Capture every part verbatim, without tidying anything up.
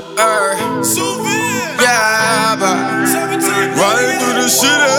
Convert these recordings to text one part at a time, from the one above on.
Ay, yeah, but riding through the city,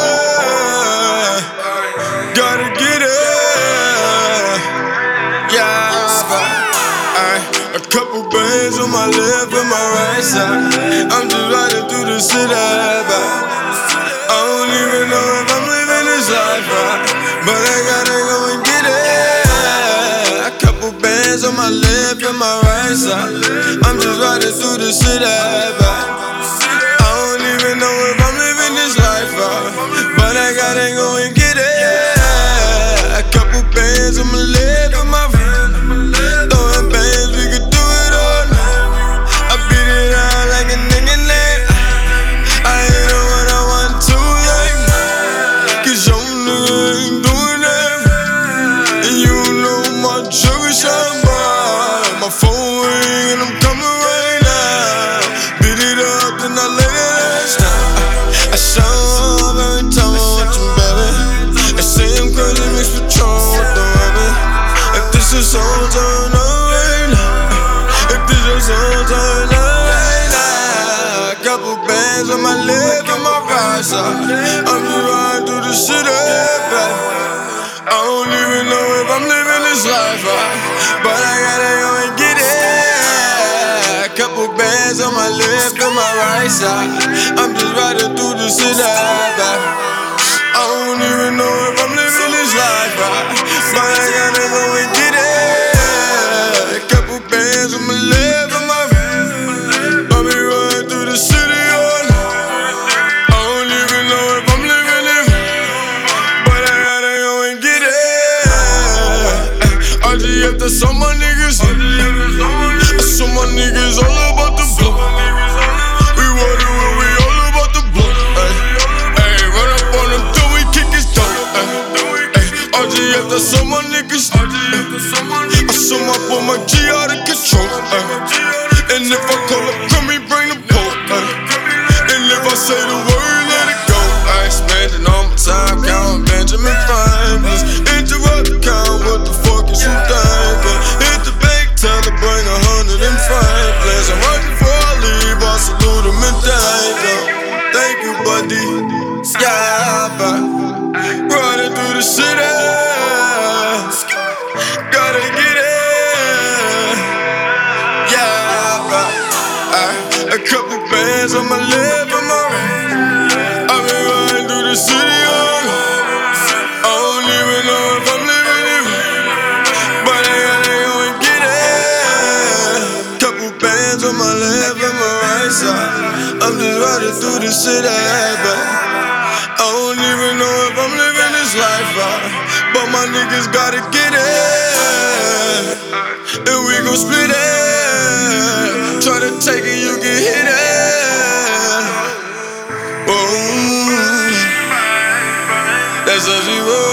gotta get it. Yeah, but ay, a couple bands on my left and my right side. I'm just riding through the city, but I don't even know if I'm living this life right, but I gotta go and get it. A couple bands on my left and my right side. I'm just riding through the city, but I don't even know if I'm living this life right, but I gotta go and get it. A couple bands on my left and my right, throwing bands, we could do it all night. I beat it out like a nigga named. I ain't know what I want to like, cause your nigga ain't doing that. And you know my sugar shine by. My phone ring and I'm coming right now. Beat it up, then I let it last time. I show up every time I want you, baby. They say I'm crazy, mixed Patron with the rabbit. If this is song, turn up right now. If this is song, turn up right now. A couple bands on my left and my right side. I'm just riding through the city, baby. I don't even know if I'm living this life right, but I gotta go and get it. A couple bands on my left and my right side. I'm just riding through the city, baby. I don't even know if I'm living this life right, but I gotta go and get it. A couple bands on my left and my right. I'll be riding through the city all night. I don't even know if I'm living it, but I gotta go and get it. R G F, that's all my niggas. That's all my niggas all about the blow. We water when we all about the blow. Ay, run up on them till we kick his toe. R G F, that's all my niggas. I saw my boy, my G out of control. And if I call up Grammy, bring the pole. And if I say the word, let it go. I spending all my time counting Benjamin Franklin. Interrupt the count, what the fuck is you thinking? Hit the bank, tell her bring a hundred and Franklins. And right before I leave, I salute him and thank him. Thank you, buddy. Yeah, but riding through the city, gotta get it. Yeah, but uh, a couple bands on my left and my right. I've been riding through the city all night. I don't even know if I'm living it right, but I gotta go and get it. Couple bands on my left and my right side. I'm just riding through the city, but I don't even know if I'm living this life right, but my niggas gotta get it. And we gon' split it. Try to take it, you can hit it. Oh, that's how she roll.